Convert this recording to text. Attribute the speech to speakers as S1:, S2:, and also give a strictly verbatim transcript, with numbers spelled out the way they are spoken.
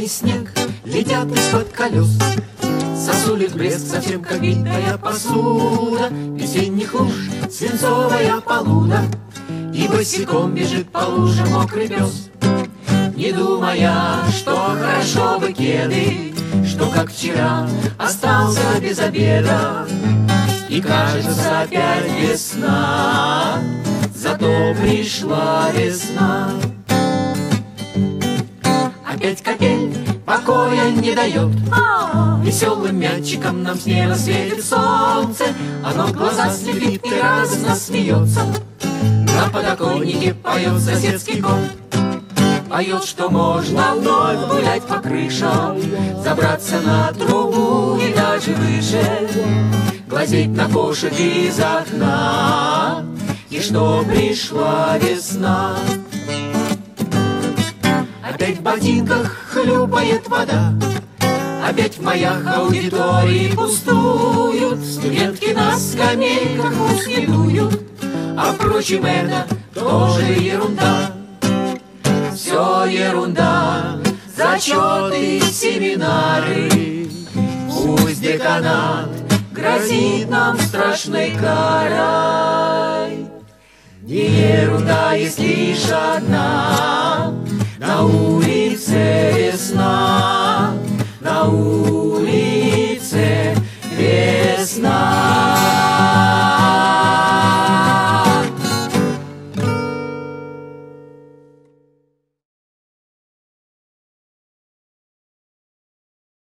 S1: и снег летят из-под колес. Сосулек блеск, совсем как битая посуда, весенних луж свинцовая полуда, и босиком бежит по луже мокрый пес, не думая, что хорошо бы кеды, что, как вчера, остался без обеда. И кажется, опять весна, зато пришла весна. Опять капель покоя не дает, веселым мячиком нам с неба светит солнце, оно в глаза слепит и радостно смеется. На подоконнике поет соседский кот, поет, что можно вновь гулять по крышам, забраться на трубу и даже выше, глазеть на кошек из окна, и что пришла весна. Опять в ботинках хлюпает вода, опять в моях аудитории пустуют студентки на скамейках ус дуют, а впрочем, это тоже ерунда. Все ерунда, зачеты, семинары, пусть деканат грозит нам страшной карой. Не ерунда есть лишь одна, на улице весна, на улице